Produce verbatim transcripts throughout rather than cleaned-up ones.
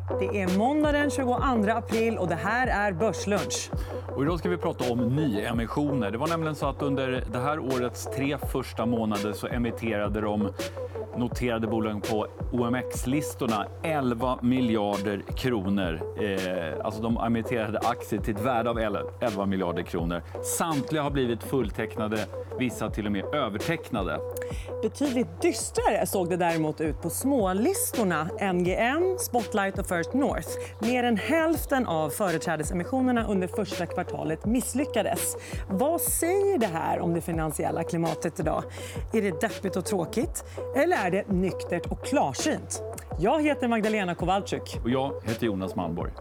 Det är måndag den tjugoandra april och det här är Börslunch. Och idag ska vi prata om nyemissioner. Det var nämligen så att under det här årets tre första månader så emitterade de noterade bolagen på O M X-listorna elva miljarder kronor. Eh, alltså de emitterade aktier till ett värde av elva miljarder kronor. Samtliga har blivit fulltecknade, vissa till och med övertecknade. Betydligt dystrare såg det däremot ut på smålistorna M G M, Spotlight och First North. Mer än hälften av företrädesemissionerna under första kvartalet misslyckades. Vad säger det här om det finansiella klimatet idag? Är det deppigt och tråkigt? Eller är det nyktert och klarsynt? Jag heter Magdalena Kowalczyk. Och jag heter Jonas Malmborg.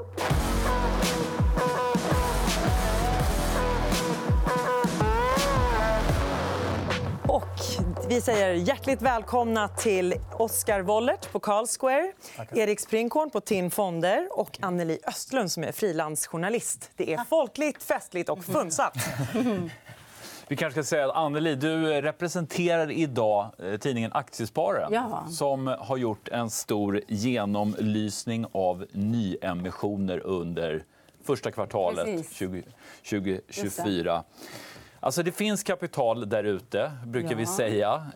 Och vi säger hjärtligt välkomna till Oskar Wollert på Carlsquare, Erik Springhorn på Tin Fonder och Anneli Östlund som är frilansjournalist. Det är folkligt, festligt och funsatt. Vi kanske ska säga att Anneli, du representerar idag tidningen Aktiespararen ja. som har gjort en stor genomlysning av nyemissioner under första kvartalet tjugo tjugofyra. Alltså det finns kapital där ute, brukar ja. vi säga.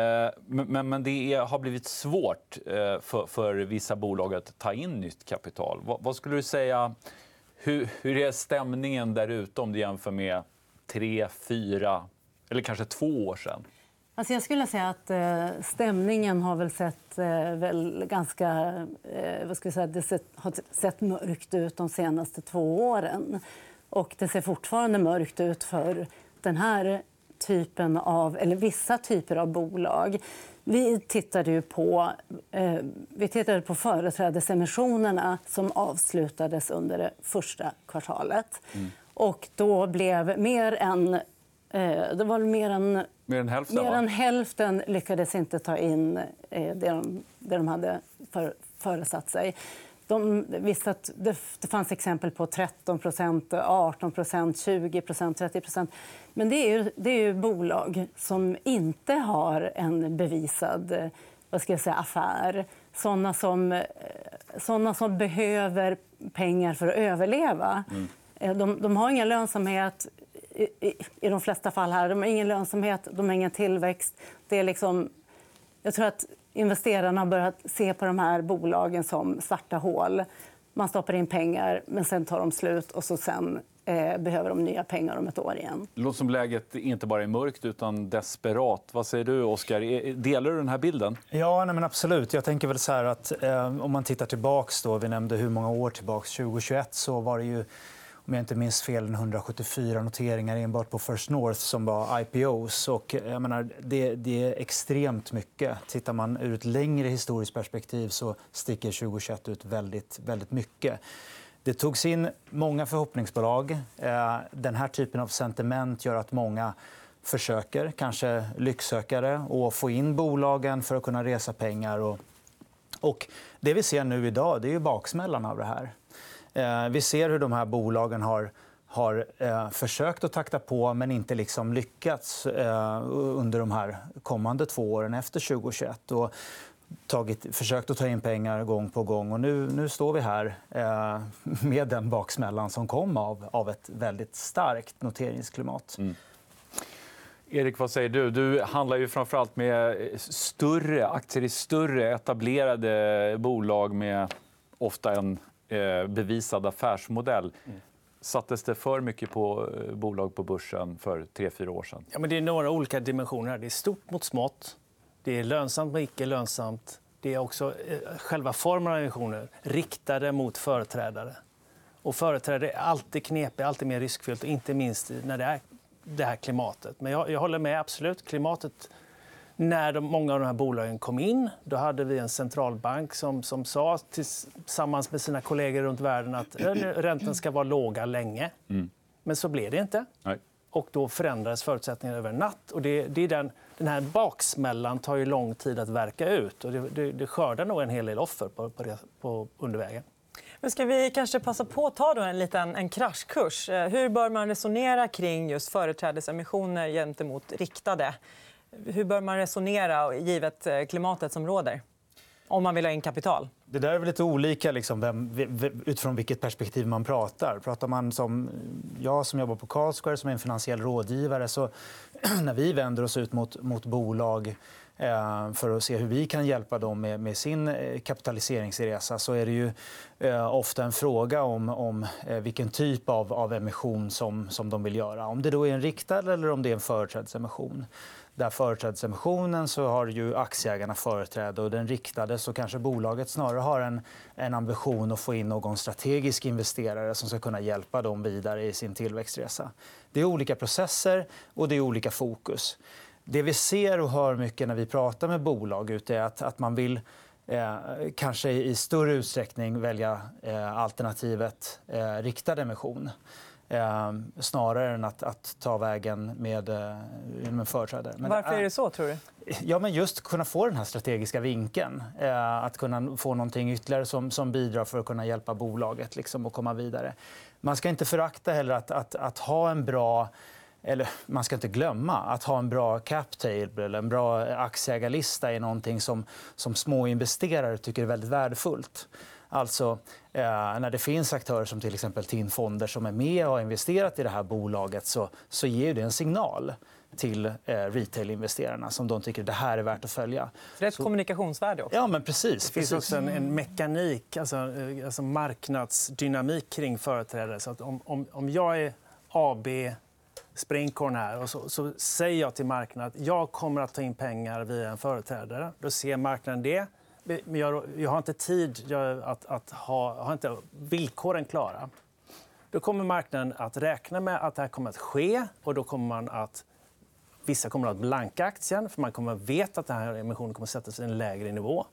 Men, men det är, har blivit svårt för, för vissa bolag att ta in nytt kapital. Vad, vad skulle du säga, hur, hur är stämningen där ute om du jämför med tre, fyra eller kanske två år sedan? Alltså jag skulle säga att eh, stämningen har väl sett eh, väl ganska eh, vad ska jag säga, det sett, har sett mörkt ut de senaste två åren. Och det ser fortfarande mörkt ut för den här typen av, eller vissa typer av bolag. Vi tittade ju på, eh, vi tittade på företrädesemissionerna som avslutades under det första kvartalet. Mm. Och då blev mer än, eh, det var mer än, mer än hälften, mer än hälften lyckades inte ta in eh, det, de, det de hade för, föresatt sig. De visste att det, det fanns exempel på tretton procent, arton procent, tjugo procent, trettio procent. Men det är, ju, det är ju bolag som inte har en bevisad vad ska jag säga, affär. Såna som, såna som behöver pengar för att överleva. Mm. De, de har ingen lönsamhet i, i, i de flesta fall här. De har ingen lönsamhet, de har ingen tillväxt. Det är liksom, jag tror att investerarna har börjat se på de här bolagen som svarta hål. Man stoppar in pengar, men sen tar de slut och så sen eh, behöver de nya pengar om ett år igen. Det låter som läget inte bara är mörkt utan desperat. Vad säger du, Oskar? Delar du den här bilden? Ja, nej, men absolut. Jag tänker väl så här att eh, om man tittar tillbaks då, vi nämnde hur många år tillbaks, tjugohundratjugoett så var det ju, om jag inte minns fel, hundrasjuttiofyra noteringar enbart på First North som var I P Os. Och, jag menar, det, det är extremt mycket. Tittar man ur ett längre historiskt perspektiv så sticker tjugohundratjugoett ut väldigt, väldigt mycket. Det togs in många förhoppningsbolag. Den här typen av sentiment gör att många försöker, kanske lycksökare, att få in bolagen för att kunna resa pengar. Och, och det vi ser nu idag det är ju baksmällan av det här. Vi ser hur de här bolagen har, har eh, försökt att takta på men inte liksom lyckats eh, under de här kommande två åren efter tjugohundratjugoett. Och tagit, försökt att ta in pengar gång på gång. Och nu, nu står vi här eh, med den baksmällan som kom av, av ett väldigt starkt noteringsklimat. Mm. Erik, vad säger du? Du handlar ju framförallt med större aktier i större etablerade bolag med ofta en bevisad affärsmodell. Mm. Sattes det för mycket på bolag på börsen för tre fyra år sedan? Ja, men det är några olika dimensioner. Det är stort mot smått. Det är lönsamt mot icke lönsamt. Det är också själva formen av emissioner riktade mot företrädare. Och företrädare är alltid knepigt, alltid mer riskfyllt, inte minst när det är det här klimatet. Men jag, jag håller med absolut. Klimatet, när de, många av de här bolagen kom in, då hade vi en centralbank som, som sa tillsammans med sina kollegor runt världen att räntan ska vara låga länge. Mm. Men så blev det inte. Nej. Och då förändrades förutsättningarna över en natt. Och det, det är den, den här baksmällan tar ju lång tid att verka ut. Och det, det, det skördar nog en hel del offer på, på, på undervägen. Men ska vi kanske passa på att ta då en liten en kraschkurs? Hur bör man resonera kring just företrädesemissioner gentemot riktade? Hur bör man resonera givet klimatet som råder? Om man vill ha in kapital? Det där är väl lite olika liksom, vem, utifrån vilket perspektiv man pratar. Pratar man som jag som jobbar på Carlsquare som är en finansiell rådgivare, så när vi vänder oss ut mot, mot bolag eh, för att se hur vi kan hjälpa dem med, med sin kapitaliseringsresa, så är det ju eh, ofta en fråga om, om eh, vilken typ av, av emission som, som de vill göra. Om det då är en riktad eller om det är en företrädesemission. Där företrädesemissionen så har ju aktieägarna företräde, och den riktade så kanske bolaget snarare har en, en ambition att få in någon strategisk investerare som ska kunna hjälpa dem vidare i sin tillväxtresa. Det är olika processer och det är olika fokus. Det vi ser och hör mycket när vi pratar med bolag ute är att, att man vill eh, kanske i större utsträckning välja eh, alternativet eh, riktad emission. Eh, snarare än att, att ta vägen med, eh, med företrädare. Men, Varför är det så, tror du? Ja, men just kunna få den här strategiska vinkeln. Eh, att kunna få någonting ytterligare som, som bidrar för att kunna hjälpa bolaget liksom, att komma vidare. Man ska inte förakta heller att, att, att ha en bra... Eller man ska inte glömma att ha en bra cap table eller en bra aktieägarlista är någonting som, som små investerare tycker är väldigt värdefullt. Alltså, eh, när det finns aktörer som till exempel T I N-fonder som är med och har investerat i det här bolaget, så, så ger det en signal till eh, retail-investerarna som de tycker det här är värt att följa. Så det är ett så... kommunikationsvärde också? Ja, men precis. Det finns precis. också en, en mekanik, alltså, alltså marknadsdynamik kring företrädare. Så att om, om, om jag är A B Springkorn här och så, så säger jag till marknaden att jag kommer att ta in pengar via en företrädare. Då ser marknaden det. Men jag, jag har inte tid jag, att, att ha, har inte villkoren klara. Då kommer marknaden att räkna med att det här kommer att ske, och då kommer man att vissa kommer att blanka aktien för man kommer att veta att den här emissionen kommer att sättas i en lägre nivå.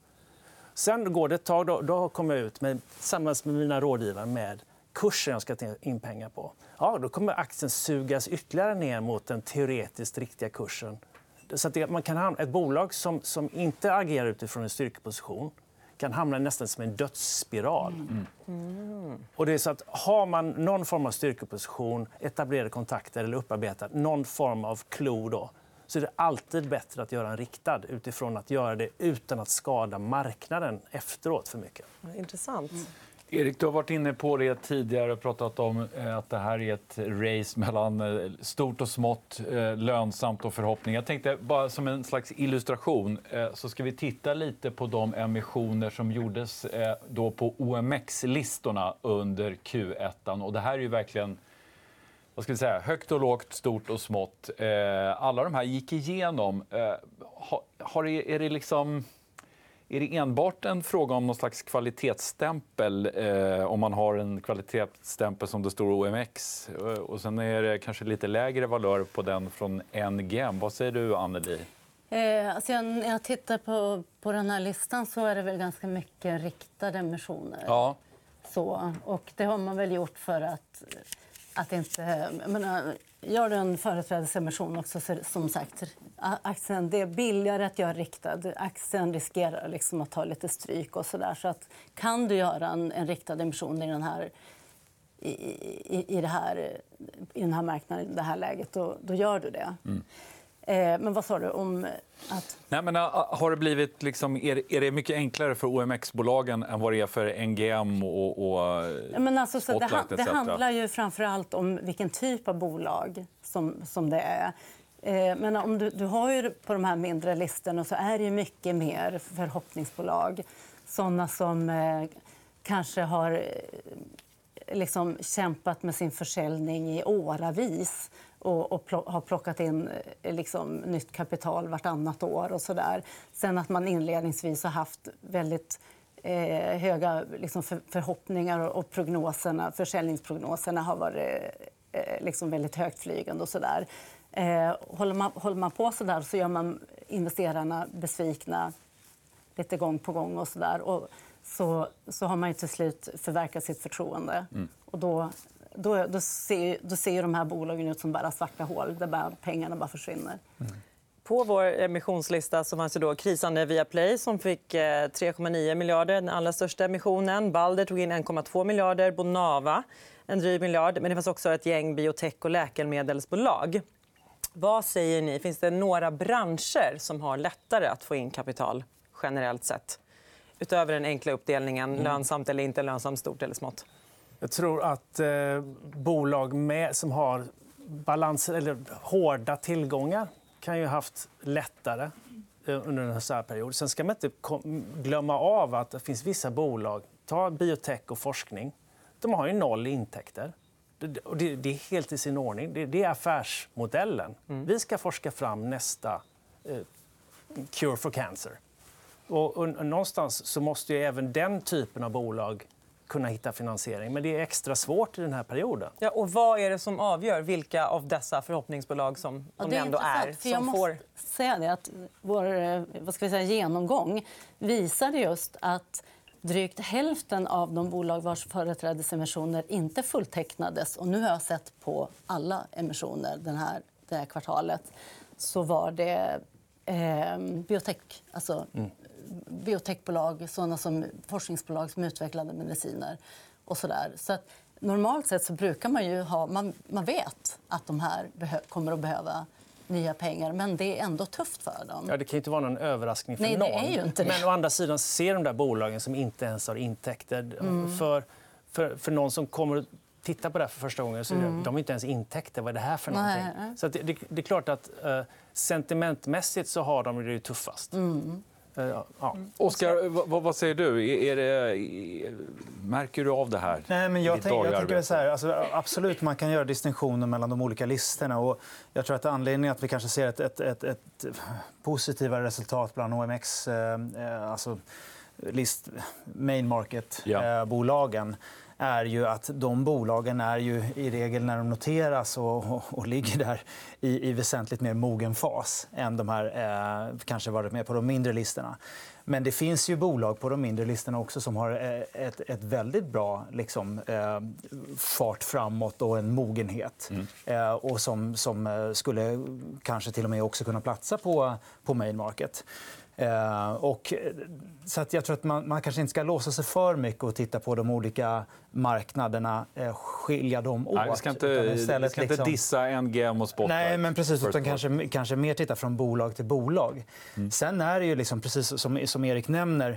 Sen går det ett tag, då, då kommer jag ut med, tillsammans med mina rådgivare med kursen jag ska ta in pengar på. Ja, då kommer aktien sugas ytterligare ner mot den teoretiskt riktiga kursen. Så att det, man kan hamna, ett bolag som, som inte agerar utifrån en styrkeposition kan hamna nästan som en dödsspiral. Mm. Mm. Och det är så att har man någon form av styrkeposition, etablerade kontakter eller upparbetat någon form av klo, då, så är det alltid bättre att göra en riktad utifrån att göra det utan att skada marknaden efteråt för mycket. Intressant. Mm. Erik, du har varit inne på det tidigare och pratat om att det här är ett race mellan stort och smått, lönsamt och förhoppning. Jag tänkte bara som en slags illustration så ska vi titta lite på de emissioner som gjordes då på O M X-listorna under Q ett. Och det här är ju verkligen, vad ska vi säga, högt och lågt, stort och smått. Alla de här gick igenom. Har det, är det liksom... Är det enbart en fråga om någon slags kvalitetsstämpel eh, om man har en kvalitetsstämpel som det står O M X och sen är det kanske lite lägre valör på den från N G M? Vad säger du, Anneli? Eh, alltså jag, när jag tittar på, på den här listan så är det väl ganska mycket riktade emissioner. Ja. Så, och det har man väl gjort för att, att inte... Jag menar, gör du en företrädesemission också, så, som sagt, aktien, det är billigare att göra riktad. Aktien riskerar liksom att ta lite stryk och så där. Så att, kan du göra en, en riktad emission i den här i, i, i, det här, i den här marknaden, i det här läget, då, då gör du det. Mm. Eh, men vad sa du om att... Nej, men, har det blivit liksom, är, det, är det mycket enklare för O M X-bolagen än vad det är för N G M och, och ja, men alltså, så Spotlight, det, det handlar ju framför allt om vilken typ av bolag som, som det är. Eh, men om du, du har ju på de här mindre listorna så är det ju mycket mer förhoppningsbolag. Såna som eh, kanske har eh, liksom kämpat med sin försäljning i åravis och, och pl- har plockat in eh, liksom, nytt kapital vartannat år. Och så där. Sen att man inledningsvis har haft väldigt eh, höga liksom, för, förhoppningar och prognoserna, försäljningsprognoserna har varit eh, liksom väldigt högt flygande och så där. Eh, håller, man, håller man på så där så gör man investerarna besvikna lite gång på gång och så där. Och så, så har man ju till slut förverkat sitt förtroende. Mm. Och då, då, då, ser, då ser ju de här bolagen ut som bara svarta hål där bara, pengarna bara försvinner. Mm. På vår emissionslista så fanns det då krisande Viaplay som fick tre komma nio miljarder, den allra största emissionen. Balder tog in en komma två miljarder, Bonava en dryg miljard. Men det fanns också ett gäng biotech- och läkemedelsbolag. Vad säger ni? Finns det några branscher som har lättare att få in kapital generellt sett? utöver den enkla uppdelningen mm. lönsamt eller inte lönsamt, stort eller smått? Jag tror att eh, bolag med, som har balans, eller hårda tillgångar kan ju ha haft lättare under en sån här period. Sen ska man inte glömma av att det finns vissa bolag, ta biotech och forskning, de har ju noll intäkter. Och det, det är helt i sin ordning. Det, det är affärsmodellen. Mm. Vi ska forska fram nästa eh, cure for cancer. Och, och, och någonstans så måste ju även den typen av bolag kunna hitta finansiering. Men det är extra svårt i den här perioden. Ja, och vad är det som avgör vilka av dessa förhoppningsbolag som, ja, som det det ändå är? För jag som måste får... säga det att vår vad ska vi säga, genomgång visade just att drygt hälften av de bolag vars företrädesemissioner inte fulltecknades, och nu har jag sett på alla emissioner den här, det här kvartalet, så var det eh, biotech, alltså mm. biotechbolag, sådana som forskningsbolag som utvecklade mediciner och så där. Så att normalt sett så brukar man ju ha, man, man vet att de här behö- kommer att behöva nya pengar, men det är ändå tufft för dem. Ja, det kan ju inte vara någon överraskning för Nej, någon. Det är ju inte det. Men å andra sidan ser de där bolagen som inte ens har intäkter mm. för, för, för någon som kommer att titta på det här för första gången, så mm. de har inte ens intäkter. Vad är det här för någonting? Nej. Så att det, det, det är klart att uh, sentimentmässigt så har de det ju tuffast. Mm. Ja. Oskar, vad, vad säger du? Är det, märker du av det här? Nej, men jag, tänk, jag tänker så här, alltså, absolut, man kan göra distinktioner mellan de olika listorna. Och jag tror att anledningen att vi kanske ser ett, ett, ett, ett positivare resultat bland O M X, eh, alltså list, main market-bolagen, ja. är ju att de bolagen är ju i regel när de noteras och, och, och ligger där i, i väsentligt mer mogen fas än de här eh, kanske varit med på de mindre listorna. Men det finns ju bolag på de mindre listorna också som har ett, ett väldigt bra liksom, eh, fart framåt och en mogenhet. Mm. Eh, och som, som skulle kanske till och med också kunna platsa på, på main market. Eh, och, så att jag tror att man, man kanske inte ska låsa sig för mycket och titta på de olika marknaderna, eh, skilja dem åt. Nej, vi ska inte, vi ska inte liksom... dissa N G M och Spotlight. Nej, men precis, utan kanske, kanske mer titta från bolag till bolag. Mm. Sen är det ju liksom, precis som, som Erik nämner,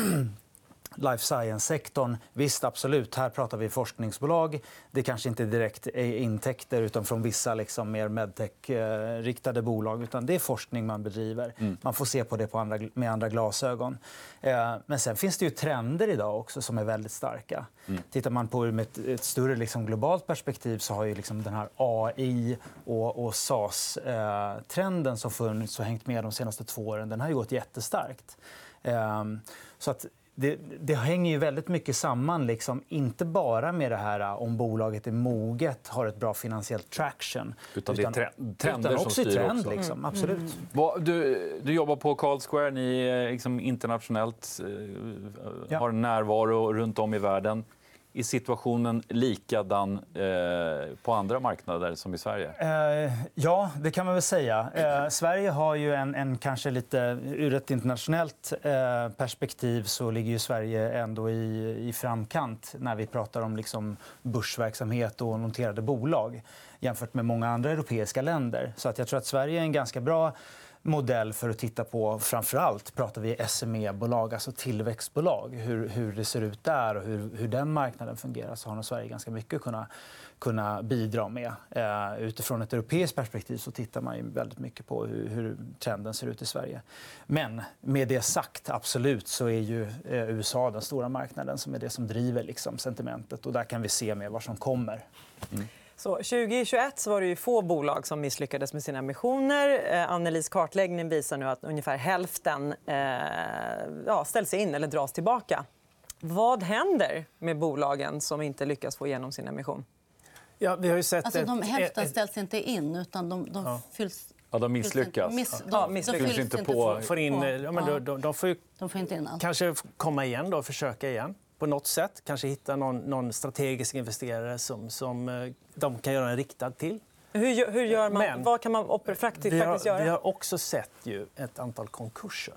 life science-sektorn, visst absolut, här pratar vi forskningsbolag. Det kanske inte direkt är intäkter utan från vissa liksom mer medtech-riktade bolag, utan det är forskning man bedriver. Mm. Man får se på det på andra, med andra glasögon. Eh, men sen finns det ju trender idag också som är väldigt starka. Mm. Tittar man på med ett, ett större liksom globalt perspektiv så har ju liksom den här A I och, och SaaS-trenden som funnits och hängt med de senaste två åren, den har ju gått jättestarkt. Eh, så att Det, det hänger ju väldigt mycket samman, liksom, inte bara med det här om bolaget är moget, har ett bra finansiellt traction. Utan, utan det är trender utan som också styr trend, också. Liksom, Mm. absolut. Mm. Du, du jobbar på Carl Square, ni liksom internationellt ja. har en närvaro runt om i världen. Är situationen likadan eh, på andra marknader som i Sverige? Eh, ja, det kan man väl säga. Eh, Sverige har ju en, en kanske lite, ur ett internationellt eh, perspektiv så ligger ju Sverige ändå i, i framkant när vi pratar om liksom börsverksamhet och noterade bolag jämfört med många andra europeiska länder. Så att jag tror att Sverige är en ganska bra modell för att titta på, framförallt pratar vi S M E-bolag, alltså tillväxtbolag, hur, hur det ser ut där och hur, hur den marknaden fungerar, så har nog Sverige ganska mycket att kunna, kunna bidra med. Eh, utifrån ett europeiskt perspektiv så tittar man ju väldigt mycket på hur, hur trenden ser ut i Sverige. Men med det sagt, absolut, så är ju eh, U S A den stora marknaden som är det som driver liksom, sentimentet, och där kan vi se med vad som kommer. Mm. Så tjugo tjugoett så var det ju få bolag som misslyckades med sina emissioner. Eh, Annelies kartläggning visar nu att ungefär hälften eh, ja, ställs in eller dras tillbaka. Vad händer med bolagen som inte lyckas få igenom sin emission? Ja, vi har ju sett alltså, de ett... hälften ställs inte in, utan de, de ja. fylls... Ja, de misslyckas. Miss, de, ja, misslyckas. de fylls inte inte på... Får in, ja, men ja. de, de får ju de får inte in allt. Kanske komma igen då och försöka igen på något sätt. Kanske hitta någon, någon strategisk investerare som, som de kan göra en riktad till. Hur, hur gör man? Men, vad kan man faktiskt vi har, göra? Vi har också sett ju ett antal konkurser.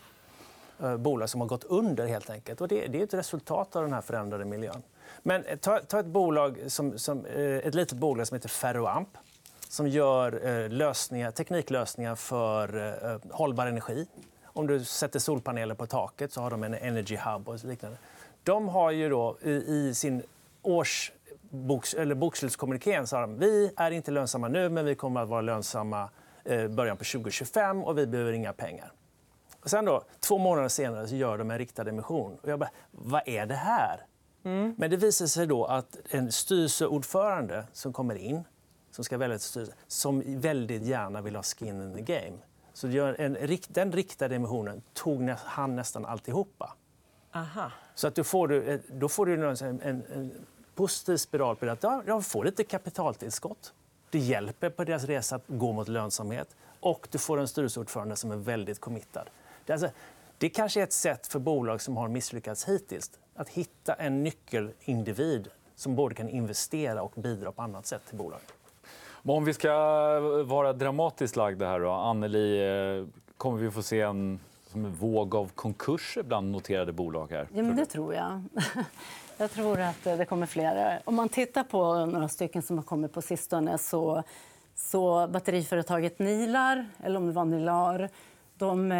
Eh, bolag som har gått under, helt enkelt. Och det, det är ett resultat av den här förändrade miljön. Men ta, ta ett, bolag som, som, eh, ett litet bolag som heter Ferroamp som gör eh, lösningar, tekniklösningar för eh, hållbar energi. om du sätter solpaneler på taket så har de en energy hub och liknande. De har ju då i, i sin års boks, eller bokslutskommunikén sa de vi är inte lönsamma nu men vi kommer att vara lönsamma i början på tjugo tjugofem och vi behöver inga pengar. Och sen då, två månader senare så gör de en riktad emission. Och jag bara, vad är det här? Mm. Men det visar sig då att en styrelseordförande som kommer in, som ska välja ett styrelse, som väldigt gärna vill ha skin in the game. Så gör en, den riktade emissionen tog han nästan alltihopa. Aha. Så att du får, då får du en, en, en positiv spiral på det att de får lite kapitaltillskott. Det hjälper på deras resa att gå mot lönsamhet. Och du får en styrelseordförande som är väldigt committad. Det, är alltså, det kanske är ett sätt för bolag som har misslyckats hittills att hitta en nyckelindivid som både kan investera och bidra på annat sätt till bolaget. Men om vi ska vara dramatiskt lagda här då, Anneli, kommer vi få se en, som en våg av konkurser bland noterade bolag här? Ja, men det tror jag. Jag tror att det kommer flera. Om man tittar på några stycken som har kommit på sistone så, så batteriföretaget Nilar, eller om det var Nilar, de,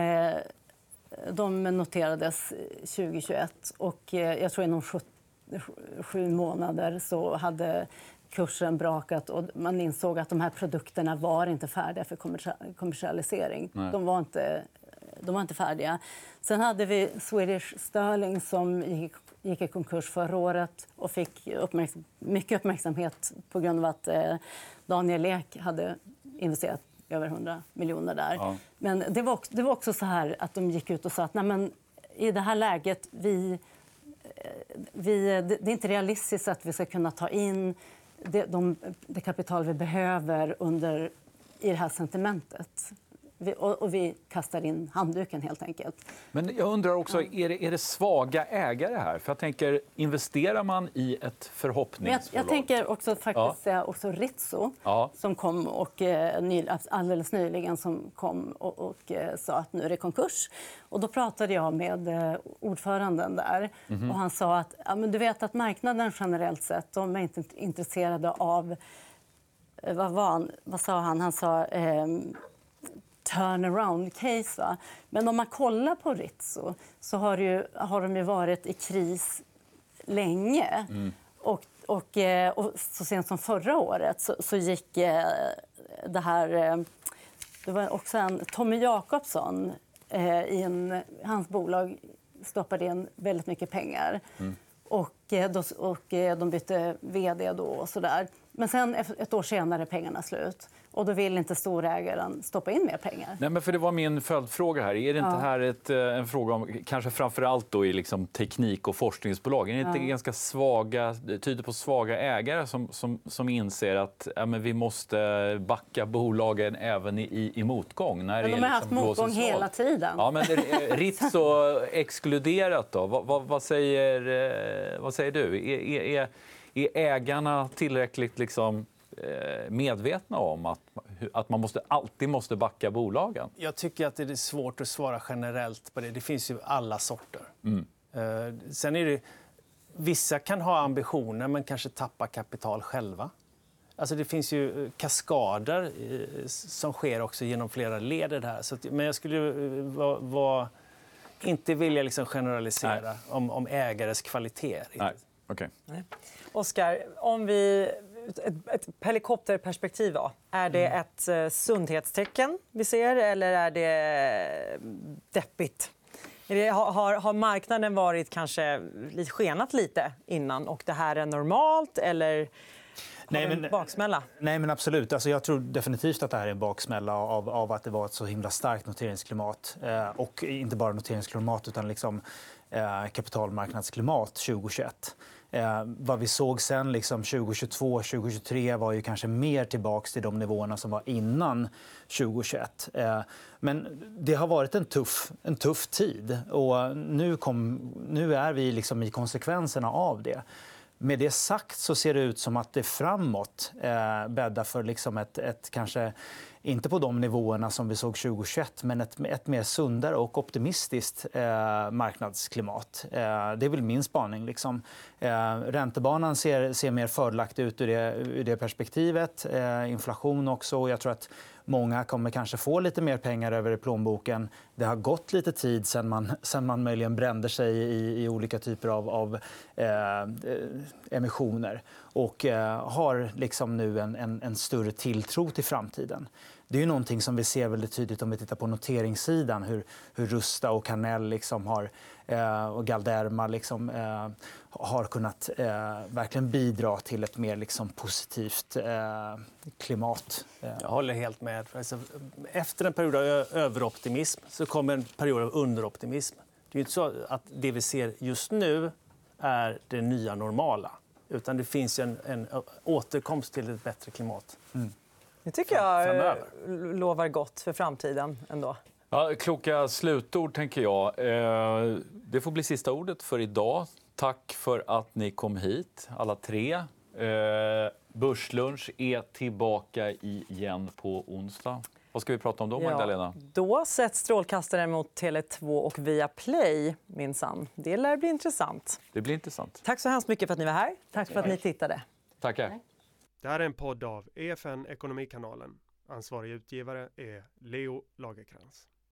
de noterades tjugo tjugoett och jag tror inom sju, sju månader så hade kursen brakat och man insåg att de här produkterna var inte färdiga för kommersialisering. De var inte, de var inte färdiga. Sen hade vi Swedish Sterling som gick, gick i konkurs förra året och fick uppmärksam, mycket uppmärksamhet på grund av att eh, Daniel Ek hade investerat över hundra miljoner där. Ja. Men det var, också, det var också så här att de gick ut och sa att nej, men, i det här läget vi, vi, det, det är inte realistiskt att vi ska kunna ta in det, de, det kapital vi behöver under, i det här sentimentet. Vi, och, och vi kastar in handduken helt enkelt. Men jag undrar också, är det, är det svaga ägare här? För jag tänker, investerar man i ett förhoppningsbolag? Jag, jag tänker också faktiskt säga ja. också Ritso ja. som kom och eh, ny, alldeles nyligen som kom och, och eh, sa att nu är det konkurs. Och då pratade jag med eh, ordföranden där mm-hmm. och han sa att ja, men du vet att marknaden generellt sett de är inte intresserade av eh, vad var han, vad sa han? Han sa eh, turnaround case. Va? Men om man kollar på Ritso så har, ju, har de ju varit i kris länge. Mm. Och, och, och så sent som förra året så, så gick det här... Det var också en Tommy Jakobsson i en, hans bolag stoppade in väldigt mycket pengar. Mm. Och, då, och de bytte vd då och så där. Men sen ett år senare är pengarna slut. Och då vill inte storägaren stoppa in mer pengar. Nej, men för det var min följdfråga här. Är det inte ja. här ett, en fråga om, kanske framförallt då i liksom teknik- och forskningsbolag? Är det inte ja. ganska svaga, tyder på svaga ägare som, som, som inser att ja, men vi måste backa bolagen även i, i motgång? När men de har haft motgång hela tiden. Ja, men Ritso exkluderat då? Vad, vad, vad, säger, vad säger du? Är, är, är ägarna tillräckligt liksom medvetna om att, att man måste, alltid måste backa bolagen? Jag tycker att det är svårt att svara generellt på det. Det finns ju alla sorter. Mm. Sen är det, vissa kan ha ambitioner men kanske tappa kapital själva. Alltså det finns ju kaskader som sker också genom flera led det här. Så att, men jag skulle va, va, inte vilja liksom generalisera om, om ägares kvalitet. Nej. Okay. Oskar, om vi... Ett, ett helikopterperspektiv då. Är det ett uh, sundhetstecken vi ser eller är det deppigt? Är det, har, har marknaden varit kanske skenat lite innan och det här är normalt eller nej, men, en baksmälla? Nej, men absolut. Alltså, jag tror definitivt att det här är en baksmälla av, av att det var ett så himla starkt noteringsklimat. Eh, och inte bara noteringsklimat utan liksom, eh, kapitalmarknadsklimat tjugo tjugoett. Eh, vad vi såg sen liksom tjugo tjugotvå tjugo tjugotre var ju kanske mer tillbaka till de nivåerna som var innan tjugo tjugoett. Eh, men det har varit en tuff, en tuff tid och nu, kom, nu är vi liksom i konsekvenserna av det. Med det sagt så ser det ut som att det framåt eh, bäddar för liksom ett, ett kanske inte på de nivåerna som vi såg tjugo tjugoett men ett, ett mer sundare och optimistiskt eh, marknadsklimat. Eh, det är väl min spaning. Liksom. Eh, räntebanan ser, ser mer fördelaktig ut ur det, ur det perspektivet. Eh, inflation också. Och jag tror att Många kommer kanske få lite mer pengar över i plånboken. Det har gått lite tid sen man, sen man möjligen brände sig i, i olika typer av, av eh, emissioner och eh, har liksom nu en, en, en större tilltro till framtiden. Det är ju någonting som vi ser väldigt tydligt om vi tittar på noteringssidan. Hur, hur Rusta och Carnell liksom har, eh, och Galderma liksom, eh, har kunnat eh, verkligen bidra till ett mer liksom, positivt eh, klimat. Jag håller helt med. Alltså, efter en period av överoptimism så kommer en period av underoptimism. Det är inte så att det vi ser just nu är det nya normala. Utan det finns en, en återkomst till ett bättre klimat. Mm. Det tycker jag Framöver. lovar gott för framtiden ändå. Ja, kloka slutord, tänker jag. Eh, det får bli sista ordet för idag. Tack för att ni kom hit, alla tre. Eh, Börslunch är tillbaka igen på onsdag. Vad ska vi prata om då, Magdalena? Ja, då sätts strålkastaren mot Tele två och Viaplay, minsann. Det lär bli intressant. Det blir intressant. Tack så hemskt mycket för att ni var här. Tack för att ni tittade. Tackar. Det här är en podd av E F N Ekonomikanalen. Ansvarig utgivare är Leo Lagerkrans.